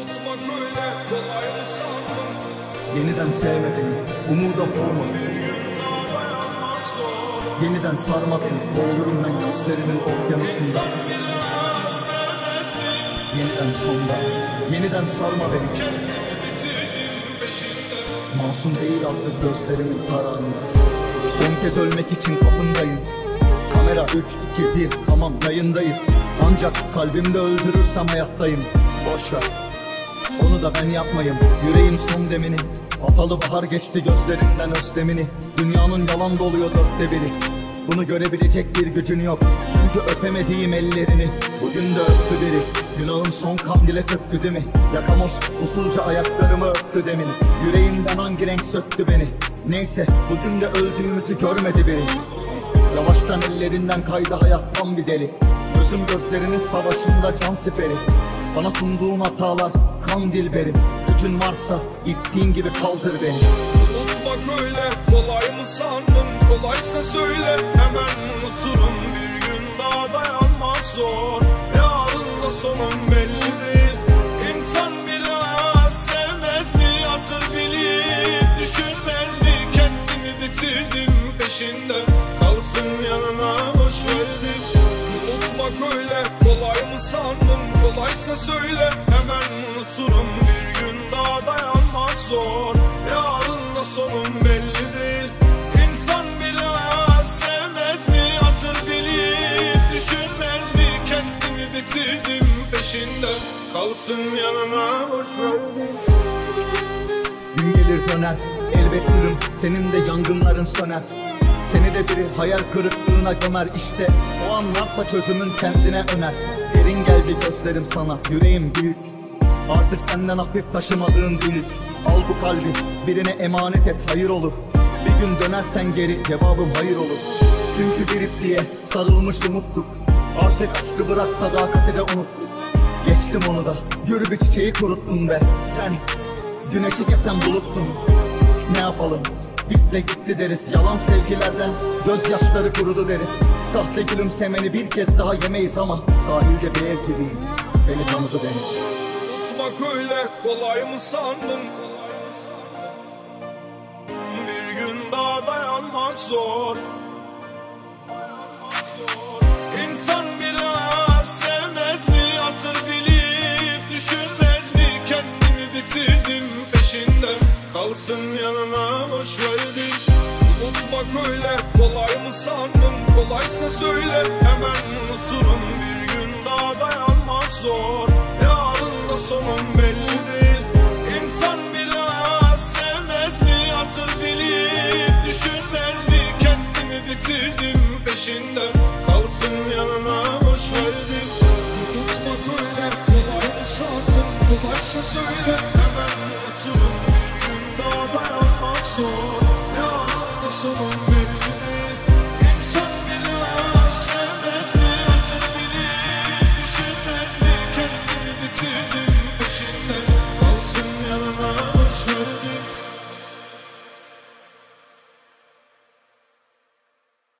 Unutmak öyle kolay mı sandın? Yeniden sevme beni, umuda boğma. Yeniden sarma beni, boğulurum ben gözlerimin okyanusunda. Yeniden sonda, yeniden sarma beni. Masum değil artık gözlerimin tarağında. Son kez ölmek için kapındayım. Kamera 3, 2, 1, tamam yayındayız. Ancak kalbimde öldürürsem hayattayım. Boşver, onu da ben yapmayayım. Yüreğim son demini, atalı bahar geçti gözlerinden özlemini. Dünyanın yalan doluyor dörtte biri. Bunu görebilecek bir gücün yok, çünkü öpemediğim ellerini bugün de öptü biri. Günahın son kandile töktü değil mi? Yakamoz usulca ayaklarımı öptü demin. Yüreğimden hangi renk söktü beni? Neyse, bugün de öldüğümüzü görmedi biri. Yavaştan ellerinden kaydı hayattan bir deli. Gözüm gözlerinin savaşında can siperi. Bana sunduğun hatalar kan dilberim. Gücün varsa ittiğin gibi kaldır beni. Unutmak öyle kolay mı sandın? Kolaysa söyle hemen unuturum. Bir gün daha dayanmak zor. Yarın da sonun belli değil. İnsan biraz sevmez mi? Hatır bilip düşünmez mi? Kendimi bitirdim peşinde. Kalsın yanına boş verdim. Unutmak öyle kolay mı sandın? Kolaysa söyle hemen unuturum. Bir gün daha dayanmak zor. Yarın da sonun belli değil. İnsan biraz sevmez mi? Hatır bilip düşünmez mi? Kendimi bitirdim peşinde. Kalsın yanına boş verdim. Gün gelir döner, elbet ölüm, senin de yangınların söner. Seni de biri hayal kırıklığına gömer. İşte o anlarsa çözümün kendine öner. Derin geldi gözlerim sana, yüreğim büyük. Artık senden hafif taşımadığın büyük. Al bu kalbi, birine emanet et, hayır olur. Bir gün dönersen geri, cevabım hayır olur. Çünkü bir ipliğe sarılmış umutluk. Artık aşkı bırak, sadakati de unut. Geçtim onu da, gür bir çiçeği kuruttun be. Sen güneşi kesen buluttun. Ne yapalım, biz de gitti deriz. Yalan sevgilerden gözyaşları kurudu deriz. Sahte gülümsemeni bir kez daha yemeyiz ama sahilde bir ev gibiyim, beni tanıdı deniz. Unutmak öyle kolay mı sandın? Bir gün daha dayanmak zor. İnsan biraz sevmez mi? Hatır bilip düşünmez mi? Kendimi bitirdim peşinde. Kalsın yanına boş verdim. Unutmak öyle kolay mı sandın? Kolaysa söyle hemen unuturum. Bir gün daha dayanmak zor. Yarın da sonun belli değil. İnsan biraz sevmez mi? Hatır bilip düşünmez mi? Kendimi bitirdim peşinde. Kalsın yanına boş verdim. Unutmak öyle kolay mı sandın? Kolaysa söyle hemen unuturum. Bir gün daha dayanmak zor. Yarın da sonun